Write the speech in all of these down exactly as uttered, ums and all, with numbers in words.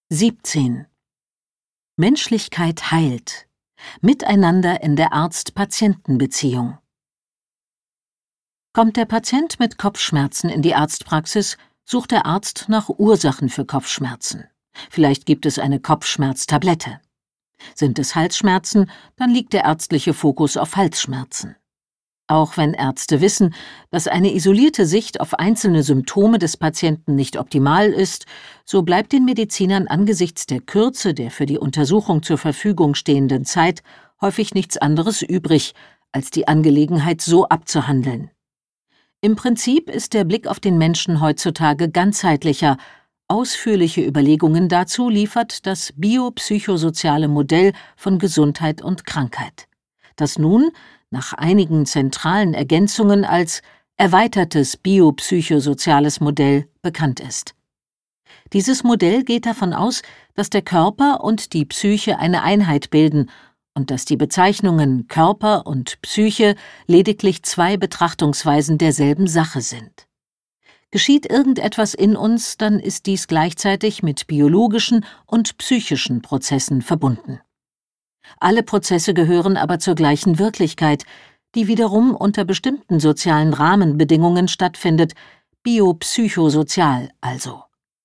siebzehn. Menschlichkeit heilt. Miteinander in der Arzt-Patienten-Beziehung. Kommt der Patient mit Kopfschmerzen in die Arztpraxis, sucht der Arzt nach Ursachen für Kopfschmerzen. Vielleicht gibt es eine Kopfschmerztablette. Sind es Halsschmerzen, dann liegt der ärztliche Fokus auf Halsschmerzen. Auch wenn Ärzte wissen, dass eine isolierte Sicht auf einzelne Symptome des Patienten nicht optimal ist, so bleibt den Medizinern angesichts der Kürze der für die Untersuchung zur Verfügung stehenden Zeit häufig nichts anderes übrig, als die Angelegenheit so abzuhandeln. Im Prinzip ist der Blick auf den Menschen heutzutage ganzheitlicher. Ausführliche Überlegungen dazu liefert das biopsychosoziale Modell von Gesundheit und Krankheit, das nun nach einigen zentralen Ergänzungen als erweitertes biopsychosoziales Modell bekannt ist. Dieses Modell geht davon aus, dass der Körper und die Psyche eine Einheit bilden und dass die Bezeichnungen Körper und Psyche lediglich zwei Betrachtungsweisen derselben Sache sind. Geschieht irgendetwas in uns, dann ist dies gleichzeitig mit biologischen und psychischen Prozessen verbunden. Alle Prozesse gehören aber zur gleichen Wirklichkeit, die wiederum unter bestimmten sozialen Rahmenbedingungen stattfindet, biopsychosozial also.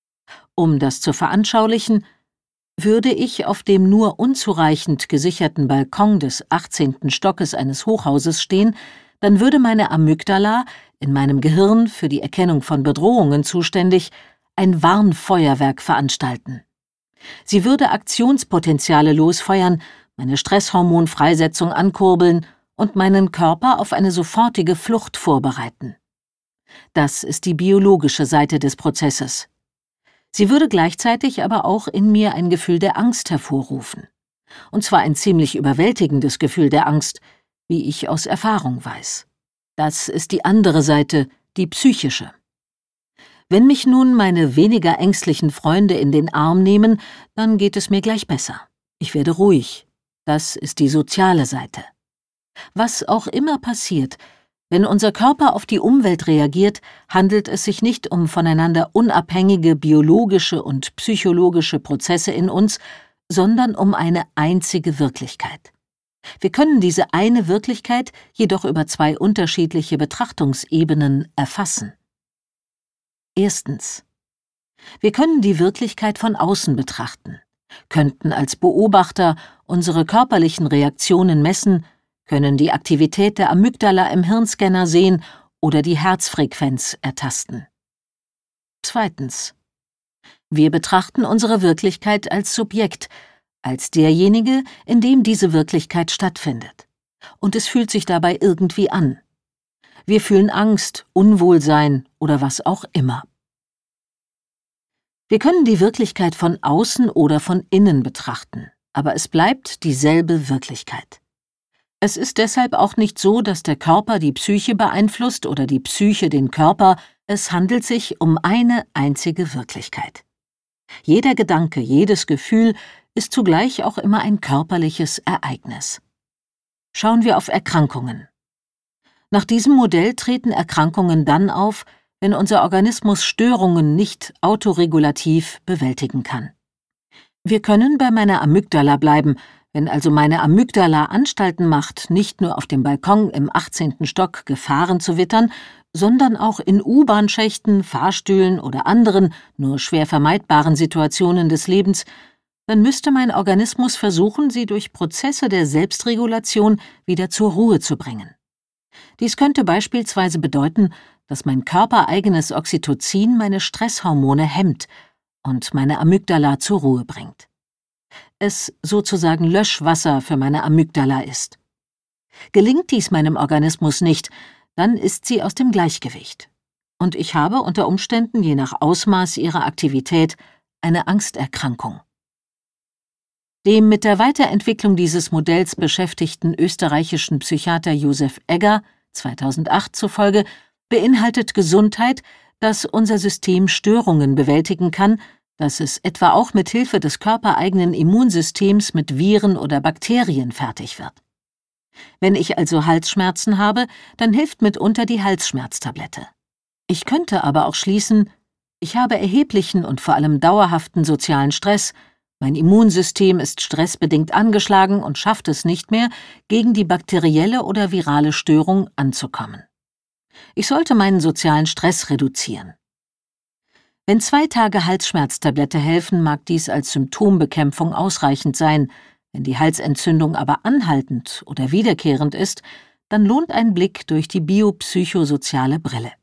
Um das zu veranschaulichen, würde ich auf dem nur unzureichend gesicherten Balkon des achtzehnten Stockes eines Hochhauses stehen, dann würde meine Amygdala, in meinem Gehirn für die Erkennung von Bedrohungen zuständig, ein Warnfeuerwerk veranstalten. Sie würde Aktionspotenziale losfeuern, meine Stresshormonfreisetzung ankurbeln und meinen Körper auf eine sofortige Flucht vorbereiten. Das ist die biologische Seite des Prozesses. Sie würde gleichzeitig aber auch in mir ein Gefühl der Angst hervorrufen. Und zwar ein ziemlich überwältigendes Gefühl der Angst, wie ich aus Erfahrung weiß. Das ist die andere Seite, die psychische. Wenn mich nun meine weniger ängstlichen Freunde in den Arm nehmen, dann geht es mir gleich besser. Ich werde ruhig. Das ist die soziale Seite. Was auch immer passiert, wenn unser Körper auf die Umwelt reagiert, handelt es sich nicht um voneinander unabhängige biologische und psychologische Prozesse in uns, sondern um eine einzige Wirklichkeit. Wir können diese eine Wirklichkeit jedoch über zwei unterschiedliche Betrachtungsebenen erfassen. Erstens. Wir können die Wirklichkeit von außen betrachten, könnten als Beobachter unsere körperlichen Reaktionen messen, können die Aktivität der Amygdala im Hirnscanner sehen oder die Herzfrequenz ertasten. Zweitens. Wir betrachten unsere Wirklichkeit als Subjekt, als derjenige, in dem diese Wirklichkeit stattfindet. Und es fühlt sich dabei irgendwie an. Wir fühlen Angst, Unwohlsein oder was auch immer. Wir können die Wirklichkeit von außen oder von innen betrachten, aber es bleibt dieselbe Wirklichkeit. Es ist deshalb auch nicht so, dass der Körper die Psyche beeinflusst oder die Psyche den Körper, es handelt sich um eine einzige Wirklichkeit. Jeder Gedanke, jedes Gefühl ist zugleich auch immer ein körperliches Ereignis. Schauen wir auf Erkrankungen. Nach diesem Modell treten Erkrankungen dann auf, wenn unser Organismus Störungen nicht autoregulativ bewältigen kann. Wir können bei meiner Amygdala bleiben, wenn also meine Amygdala Anstalten macht, nicht nur auf dem Balkon im achtzehnten Stock Gefahren zu wittern, sondern auch in U-Bahn-Schächten, Fahrstühlen oder anderen, nur schwer vermeidbaren Situationen des Lebens, dann müsste mein Organismus versuchen, sie durch Prozesse der Selbstregulation wieder zur Ruhe zu bringen. Dies könnte beispielsweise bedeuten, dass mein körpereigenes Oxytocin meine Stresshormone hemmt und meine Amygdala zur Ruhe bringt. Es sozusagen Löschwasser für meine Amygdala ist. Gelingt dies meinem Organismus nicht, dann ist sie aus dem Gleichgewicht. Und ich habe unter Umständen je nach Ausmaß ihrer Aktivität eine Angsterkrankung. Dem mit der Weiterentwicklung dieses Modells beschäftigten österreichischen Psychiater Josef Egger zweitausendacht zufolge beinhaltet Gesundheit, dass unser System Störungen bewältigen kann, dass es etwa auch mit Hilfe des körpereigenen Immunsystems mit Viren oder Bakterien fertig wird. Wenn ich also Halsschmerzen habe, dann hilft mitunter die Halsschmerztablette. Ich könnte aber auch schließen, Ich habe erheblichen und vor allem dauerhaften sozialen Stress, mein Immunsystem ist stressbedingt angeschlagen und schafft es nicht mehr, gegen die bakterielle oder virale Störung anzukommen. Ich sollte meinen sozialen Stress reduzieren. Wenn zwei Tage Halsschmerztablette helfen, mag dies als Symptombekämpfung ausreichend sein. Wenn die Halsentzündung aber anhaltend oder wiederkehrend ist, dann lohnt ein Blick durch die biopsychosoziale Brille.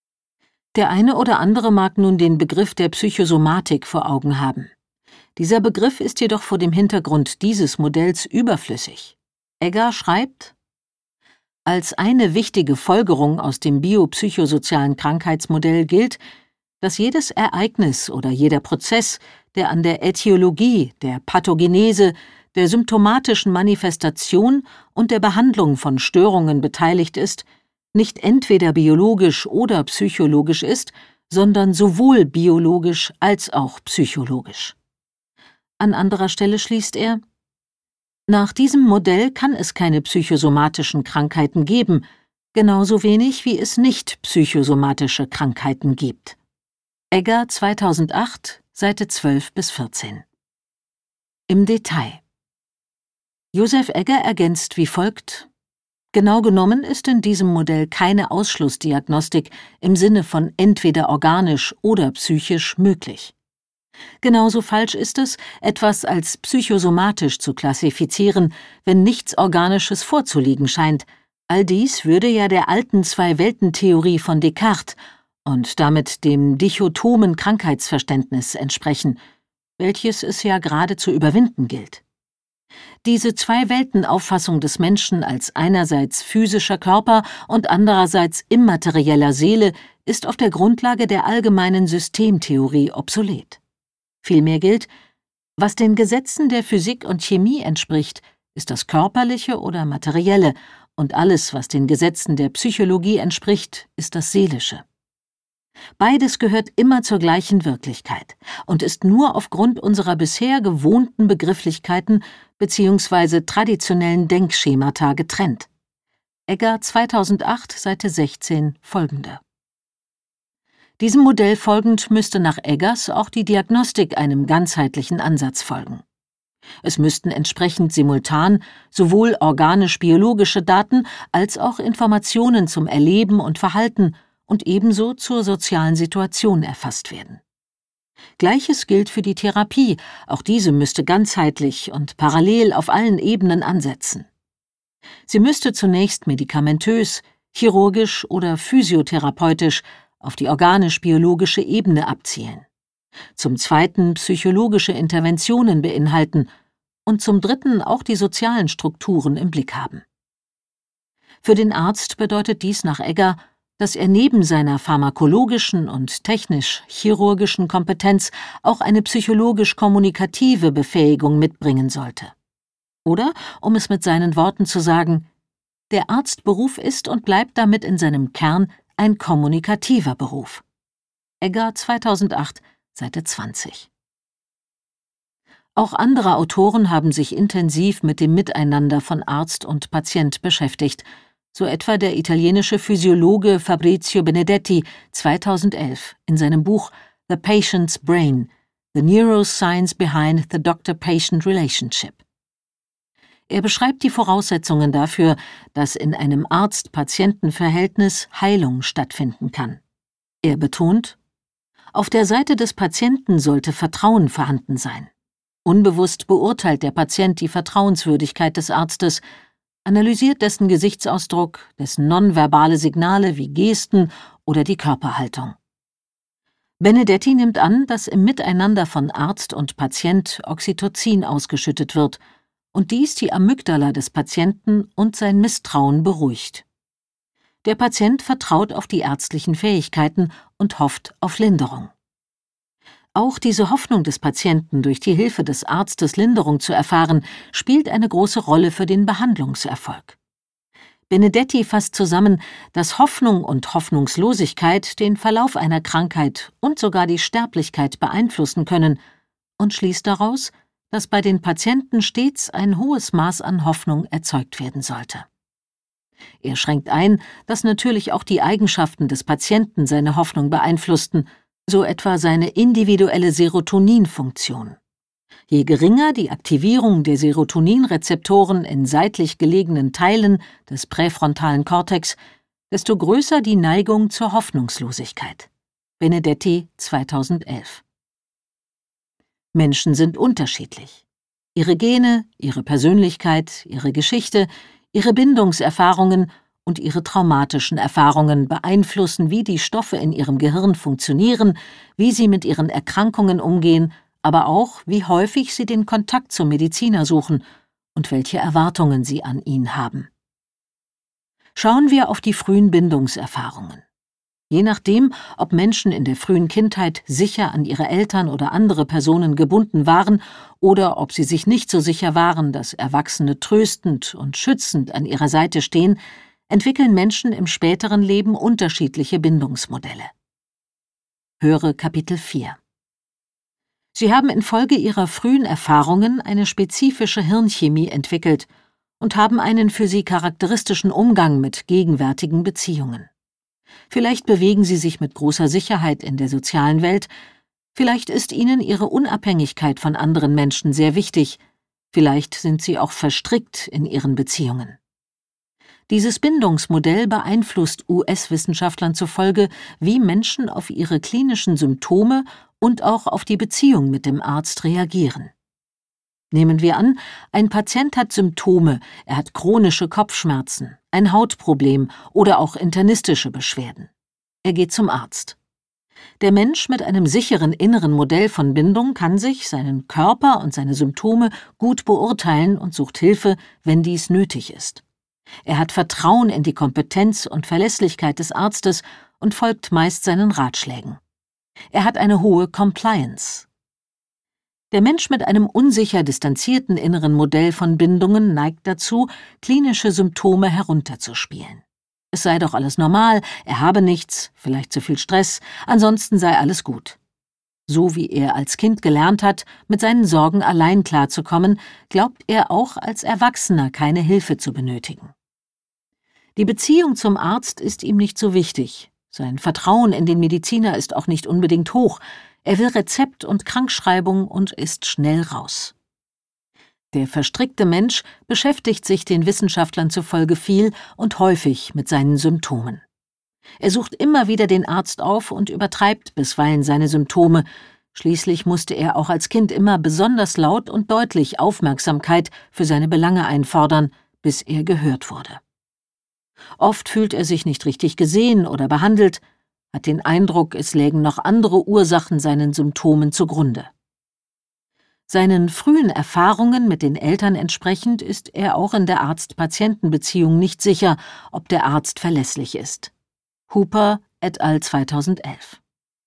Der eine oder andere mag nun den Begriff der Psychosomatik vor Augen haben. Dieser Begriff ist jedoch vor dem Hintergrund dieses Modells überflüssig. Egger schreibt: Als eine wichtige Folgerung aus dem biopsychosozialen Krankheitsmodell gilt, dass jedes Ereignis oder jeder Prozess, der an der Ätiologie, der Pathogenese, der symptomatischen Manifestation und der Behandlung von Störungen beteiligt ist, nicht entweder biologisch oder psychologisch ist, sondern sowohl biologisch als auch psychologisch. An anderer Stelle schließt er: Nach diesem Modell kann es keine psychosomatischen Krankheiten geben, genauso wenig wie es nicht psychosomatische Krankheiten gibt. Egger zweitausendacht, Seite zwölf bis vierzehn. Im Detail. Joseph Egger ergänzt wie folgt: Genau genommen ist in diesem Modell keine Ausschlussdiagnostik im Sinne von entweder organisch oder psychisch möglich. Genauso falsch ist es, etwas als psychosomatisch zu klassifizieren, wenn nichts Organisches vorzuliegen scheint. All dies würde ja der alten Zwei-Welten-Theorie von Descartes und damit dem dichotomen Krankheitsverständnis entsprechen, welches es ja gerade zu überwinden gilt. Diese Zwei-Welten-Auffassung des Menschen als einerseits physischer Körper und andererseits immaterieller Seele ist auf der Grundlage der allgemeinen Systemtheorie obsolet. Vielmehr gilt: Was den Gesetzen der Physik und Chemie entspricht, ist das Körperliche oder Materielle, und alles, was den Gesetzen der Psychologie entspricht, ist das Seelische. Beides gehört immer zur gleichen Wirklichkeit und ist nur aufgrund unserer bisher gewohnten Begrifflichkeiten bzw. traditionellen Denkschemata getrennt. Egger zweitausendacht, Seite sechzehn, folgende. Diesem Modell folgend müsste nach Eggers auch die Diagnostik einem ganzheitlichen Ansatz folgen. Es müssten entsprechend simultan sowohl organisch-biologische Daten als auch Informationen zum Erleben und Verhalten und ebenso zur sozialen Situation erfasst werden. Gleiches gilt für die Therapie, auch diese müsste ganzheitlich und parallel auf allen Ebenen ansetzen. Sie müsste zunächst medikamentös, chirurgisch oder physiotherapeutisch auf die organisch-biologische Ebene abzielen, zum Zweiten psychologische Interventionen beinhalten und zum Dritten auch die sozialen Strukturen im Blick haben. Für den Arzt bedeutet dies nach Egger, dass er neben seiner pharmakologischen und technisch-chirurgischen Kompetenz auch eine psychologisch-kommunikative Befähigung mitbringen sollte. Oder, um es mit seinen Worten zu sagen, der Arztberuf ist und bleibt damit in seinem Kern ein kommunikativer Beruf. Egger zweitausendacht, Seite zwanzig. Auch andere Autoren haben sich intensiv mit dem Miteinander von Arzt und Patient beschäftigt, so etwa der italienische Physiologe Fabrizio Benedetti zweitausendelf in seinem Buch The Patient's Brain – The Neuroscience Behind the Doctor-Patient Relationship. Er beschreibt die Voraussetzungen dafür, dass in einem Arzt-Patienten-Verhältnis Heilung stattfinden kann. Er betont: Auf der Seite des Patienten sollte Vertrauen vorhanden sein. Unbewusst beurteilt der Patient die Vertrauenswürdigkeit des Arztes, analysiert dessen Gesichtsausdruck, dessen nonverbale Signale wie Gesten oder die Körperhaltung. Benedetti nimmt an, dass im Miteinander von Arzt und Patient Oxytocin ausgeschüttet wird und dies die Amygdala des Patienten und sein Misstrauen beruhigt. Der Patient vertraut auf die ärztlichen Fähigkeiten und hofft auf Linderung. Auch diese Hoffnung des Patienten, durch die Hilfe des Arztes Linderung zu erfahren, spielt eine große Rolle für den Behandlungserfolg. Benedetti fasst zusammen, dass Hoffnung und Hoffnungslosigkeit den Verlauf einer Krankheit und sogar die Sterblichkeit beeinflussen können und schließt daraus, dass bei den Patienten stets ein hohes Maß an Hoffnung erzeugt werden sollte. Er schränkt ein, dass natürlich auch die Eigenschaften des Patienten seine Hoffnung beeinflussten, so etwa seine individuelle Serotoninfunktion. Je geringer die Aktivierung der Serotoninrezeptoren in seitlich gelegenen Teilen des präfrontalen Kortex, desto größer die Neigung zur Hoffnungslosigkeit. Benedetti, zweitausendelf. Menschen sind unterschiedlich. Ihre Gene, ihre Persönlichkeit, ihre Geschichte, ihre Bindungserfahrungen und ihre traumatischen Erfahrungen beeinflussen, wie die Stoffe in ihrem Gehirn funktionieren, wie sie mit ihren Erkrankungen umgehen, aber auch, wie häufig sie den Kontakt zum Mediziner suchen und welche Erwartungen sie an ihn haben. Schauen wir auf die frühen Bindungserfahrungen. Je nachdem, ob Menschen in der frühen Kindheit sicher an ihre Eltern oder andere Personen gebunden waren oder ob sie sich nicht so sicher waren, dass Erwachsene tröstend und schützend an ihrer Seite stehen, entwickeln Menschen im späteren Leben unterschiedliche Bindungsmodelle. Höre Kapitel vier. Sie haben infolge ihrer frühen Erfahrungen eine spezifische Hirnchemie entwickelt und haben einen für sie charakteristischen Umgang mit gegenwärtigen Beziehungen. Vielleicht bewegen sie sich mit großer Sicherheit in der sozialen Welt, vielleicht ist ihnen ihre Unabhängigkeit von anderen Menschen sehr wichtig, vielleicht sind sie auch verstrickt in ihren Beziehungen. Dieses Bindungsmodell beeinflusst U S-Wissenschaftlern zufolge, wie Menschen auf ihre klinischen Symptome und auch auf die Beziehung mit dem Arzt reagieren. Nehmen wir an, ein Patient hat Symptome, er hat chronische Kopfschmerzen, ein Hautproblem oder auch internistische Beschwerden. Er geht zum Arzt. Der Mensch mit einem sicheren inneren Modell von Bindung kann sich, seinen Körper und seine Symptome gut beurteilen und sucht Hilfe, wenn dies nötig ist. Er hat Vertrauen in die Kompetenz und Verlässlichkeit des Arztes und folgt meist seinen Ratschlägen. Er hat eine hohe Compliance. Der Mensch mit einem unsicher distanzierten inneren Modell von Bindungen neigt dazu, klinische Symptome herunterzuspielen. Es sei doch alles normal, er habe nichts, vielleicht zu viel Stress, ansonsten sei alles gut. So wie er als Kind gelernt hat, mit seinen Sorgen allein klarzukommen, glaubt er auch als Erwachsener keine Hilfe zu benötigen. Die Beziehung zum Arzt ist ihm nicht so wichtig. Sein Vertrauen in den Mediziner ist auch nicht unbedingt hoch. Er will Rezept und Krankschreibung und ist schnell raus. Der verstrickte Mensch beschäftigt sich den Wissenschaftlern zufolge viel und häufig mit seinen Symptomen. Er sucht immer wieder den Arzt auf und übertreibt bisweilen seine Symptome. Schließlich musste er auch als Kind immer besonders laut und deutlich Aufmerksamkeit für seine Belange einfordern, bis er gehört wurde. Oft fühlt er sich nicht richtig gesehen oder behandelt, hat den Eindruck, es lägen noch andere Ursachen seinen Symptomen zugrunde. Seinen frühen Erfahrungen mit den Eltern entsprechend ist er auch in der Arzt-Patienten-Beziehung nicht sicher, ob der Arzt verlässlich ist. Hooper et al. zweitausendelf.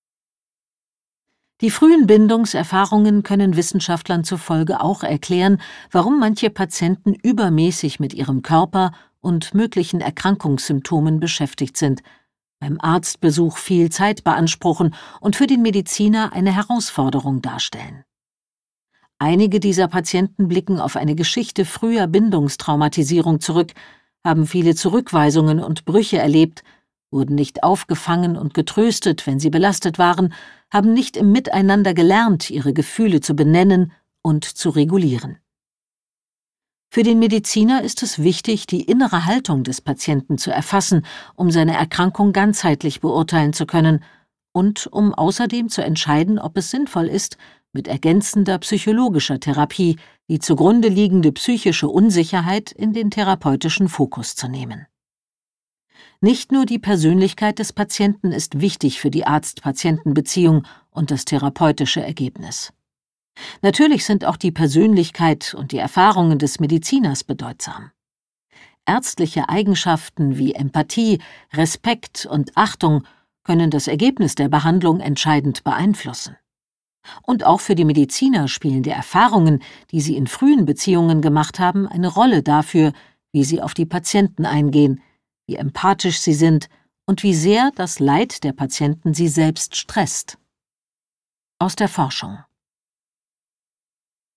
Die frühen Bindungserfahrungen können Wissenschaftlern zufolge auch erklären, warum manche Patienten übermäßig mit ihrem Körper und möglichen Erkrankungssymptomen beschäftigt sind, beim Arztbesuch viel Zeit beanspruchen und für den Mediziner eine Herausforderung darstellen. Einige dieser Patienten blicken auf eine Geschichte früher Bindungstraumatisierung zurück, haben viele Zurückweisungen und Brüche erlebt, wurden nicht aufgefangen und getröstet, wenn sie belastet waren, haben nicht im Miteinander gelernt, ihre Gefühle zu benennen und zu regulieren. Für den Mediziner ist es wichtig, die innere Haltung des Patienten zu erfassen, um seine Erkrankung ganzheitlich beurteilen zu können und um außerdem zu entscheiden, ob es sinnvoll ist, mit ergänzender psychologischer Therapie die zugrunde liegende psychische Unsicherheit in den therapeutischen Fokus zu nehmen. Nicht nur die Persönlichkeit des Patienten ist wichtig für die Arzt-Patienten-Beziehung und das therapeutische Ergebnis. Natürlich sind auch die Persönlichkeit und die Erfahrungen des Mediziners bedeutsam. Ärztliche Eigenschaften wie Empathie, Respekt und Achtung können das Ergebnis der Behandlung entscheidend beeinflussen. Und auch für die Mediziner spielen die Erfahrungen, die sie in frühen Beziehungen gemacht haben, eine Rolle dafür, wie sie auf die Patienten eingehen, wie empathisch sie sind und wie sehr das Leid der Patienten sie selbst stresst. Aus der Forschung.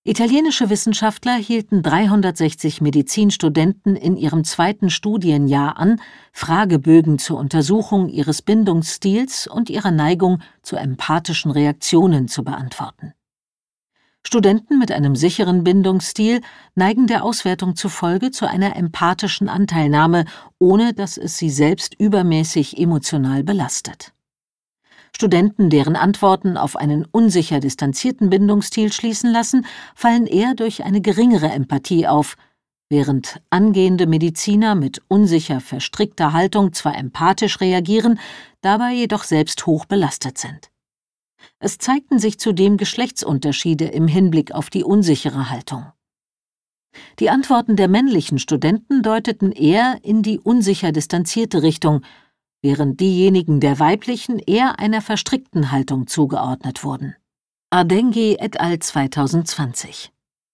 Italienische Wissenschaftler hielten dreihundertsechzig Medizinstudenten in ihrem zweiten Studienjahr an, Fragebögen zur Untersuchung ihres Bindungsstils und ihrer Neigung zu empathischen Reaktionen zu beantworten. Studenten mit einem sicheren Bindungsstil neigen der Auswertung zufolge zu einer empathischen Anteilnahme, ohne dass es sie selbst übermäßig emotional belastet. Studenten, deren Antworten auf einen unsicher distanzierten Bindungsstil schließen lassen, fallen eher durch eine geringere Empathie auf, während angehende Mediziner mit unsicher verstrickter Haltung zwar empathisch reagieren, dabei jedoch selbst hoch belastet sind. Es zeigten sich zudem Geschlechtsunterschiede im Hinblick auf die unsichere Haltung. Die Antworten der männlichen Studenten deuteten eher in die unsicher distanzierte Richtung, während diejenigen der weiblichen eher einer verstrickten Haltung zugeordnet wurden. Ardenghi et al. zweitausendzwanzig.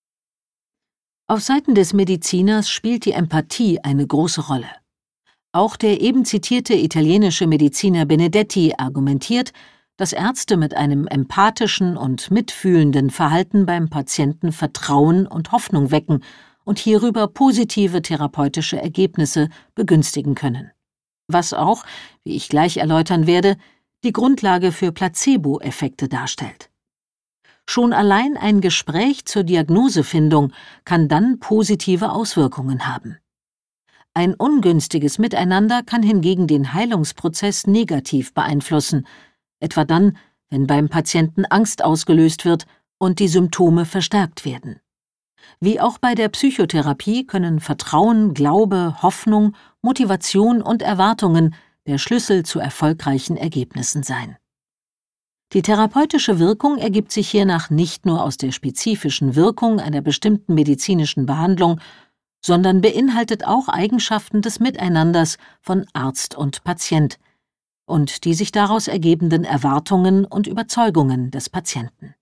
Auf Seiten des Mediziners spielt die Empathie eine große Rolle. Auch der eben zitierte italienische Mediziner Benedetti argumentiert, dass Ärzte mit einem empathischen und mitfühlenden Verhalten beim Patienten Vertrauen und Hoffnung wecken und hierüber positive therapeutische Ergebnisse begünstigen können. Was auch, wie ich gleich erläutern werde, die Grundlage für Placebo-Effekte darstellt. Schon allein ein Gespräch zur Diagnosefindung kann dann positive Auswirkungen haben. Ein ungünstiges Miteinander kann hingegen den Heilungsprozess negativ beeinflussen, etwa dann, wenn beim Patienten Angst ausgelöst wird und die Symptome verstärkt werden. Wie auch bei der Psychotherapie können Vertrauen, Glaube, Hoffnung, Motivation und Erwartungen der Schlüssel zu erfolgreichen Ergebnissen sein. Die therapeutische Wirkung ergibt sich hiernach nicht nur aus der spezifischen Wirkung einer bestimmten medizinischen Behandlung, sondern beinhaltet auch Eigenschaften des Miteinanders von Arzt und Patient und die sich daraus ergebenden Erwartungen und Überzeugungen des Patienten.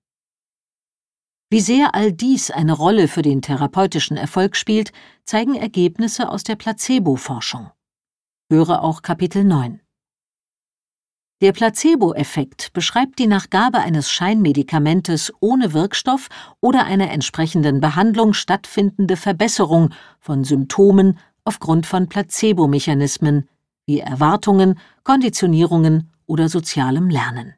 Wie sehr all dies eine Rolle für den therapeutischen Erfolg spielt, zeigen Ergebnisse aus der Placebo-Forschung. Höre auch Kapitel neun. Der Placebo-Effekt beschreibt die Nachgabe eines Scheinmedikamentes ohne Wirkstoff oder einer entsprechenden Behandlung stattfindende Verbesserung von Symptomen aufgrund von Placebo-Mechanismen wie Erwartungen, Konditionierungen oder sozialem Lernen.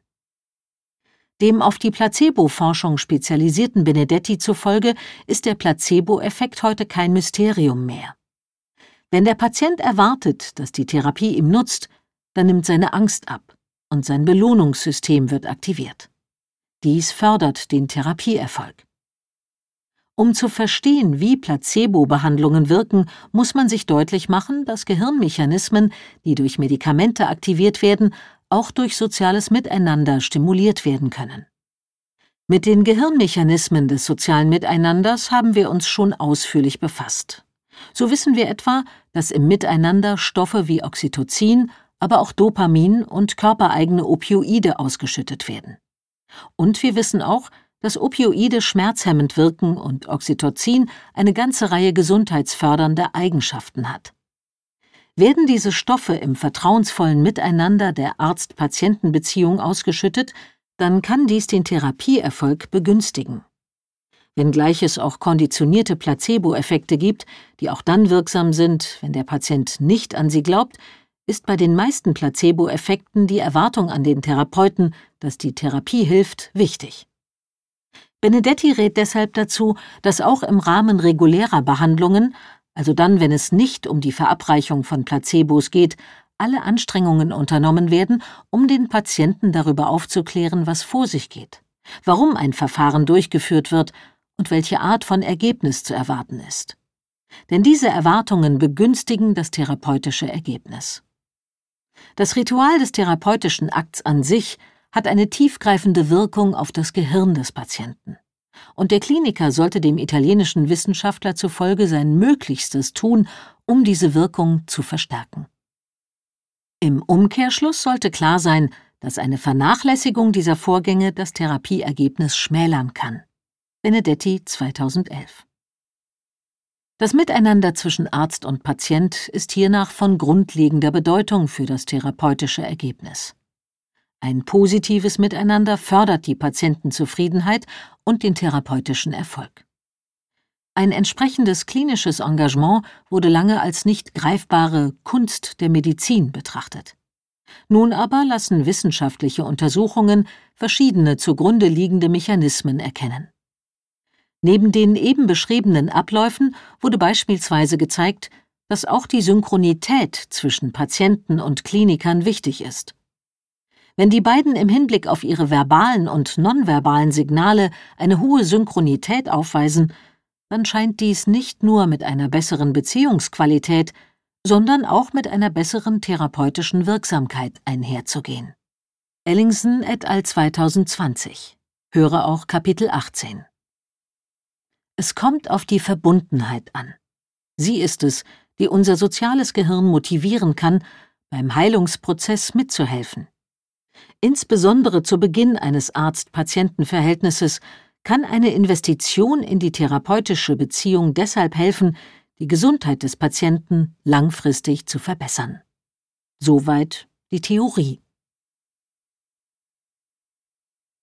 Dem auf die Placebo-Forschung spezialisierten Benedetti zufolge ist der Placebo-Effekt heute kein Mysterium mehr. Wenn der Patient erwartet, dass die Therapie ihm nutzt, dann nimmt seine Angst ab und sein Belohnungssystem wird aktiviert. Dies fördert den Therapieerfolg. Um zu verstehen, wie Placebo-Behandlungen wirken, muss man sich deutlich machen, dass Gehirnmechanismen, die durch Medikamente aktiviert werden, auch durch soziales Miteinander stimuliert werden können. Mit den Gehirnmechanismen des sozialen Miteinanders haben wir uns schon ausführlich befasst. So wissen wir etwa, dass im Miteinander Stoffe wie Oxytocin, aber auch Dopamin und körpereigene Opioide ausgeschüttet werden. Und wir wissen auch, dass Opioide schmerzhemmend wirken und Oxytocin eine ganze Reihe gesundheitsfördernder Eigenschaften hat. Werden diese Stoffe im vertrauensvollen Miteinander der Arzt-Patienten-Beziehung ausgeschüttet, dann kann dies den Therapieerfolg begünstigen. Wenngleich es auch konditionierte Placebo-Effekte gibt, die auch dann wirksam sind, wenn der Patient nicht an sie glaubt, ist bei den meisten Placebo-Effekten die Erwartung an den Therapeuten, dass die Therapie hilft, wichtig. Benedetti rät deshalb dazu, dass auch im Rahmen regulärer Behandlungen, also dann, wenn es nicht um die Verabreichung von Placebos geht, alle Anstrengungen unternommen werden, um den Patienten darüber aufzuklären, was vor sich geht, warum ein Verfahren durchgeführt wird und welche Art von Ergebnis zu erwarten ist. Denn diese Erwartungen begünstigen das therapeutische Ergebnis. Das Ritual des therapeutischen Akts an sich hat eine tiefgreifende Wirkung auf das Gehirn des Patienten. Und der Kliniker sollte dem italienischen Wissenschaftler zufolge sein Möglichstes tun, um diese Wirkung zu verstärken. Im Umkehrschluss sollte klar sein, dass eine Vernachlässigung dieser Vorgänge das Therapieergebnis schmälern kann. Benedetti zweitausendelf. Das Miteinander zwischen Arzt und Patient ist hiernach von grundlegender Bedeutung für das therapeutische Ergebnis. Ein positives Miteinander fördert die Patientenzufriedenheit und den therapeutischen Erfolg. Ein entsprechendes klinisches Engagement wurde lange als nicht greifbare Kunst der Medizin betrachtet. Nun aber lassen wissenschaftliche Untersuchungen verschiedene zugrunde liegende Mechanismen erkennen. Neben den eben beschriebenen Abläufen wurde beispielsweise gezeigt, dass auch die Synchronität zwischen Patienten und Klinikern wichtig ist. Wenn die beiden im Hinblick auf ihre verbalen und nonverbalen Signale eine hohe Synchronität aufweisen, dann scheint dies nicht nur mit einer besseren Beziehungsqualität, sondern auch mit einer besseren therapeutischen Wirksamkeit einherzugehen. Ellingson et al. zweitausendzwanzig. Höre auch Kapitel achtzehn. Es kommt auf die Verbundenheit an. Sie ist es, die unser soziales Gehirn motivieren kann, beim Heilungsprozess mitzuhelfen. Insbesondere zu Beginn eines Arzt-Patienten-Verhältnisses kann eine Investition in die therapeutische Beziehung deshalb helfen, die Gesundheit des Patienten langfristig zu verbessern. Soweit die Theorie.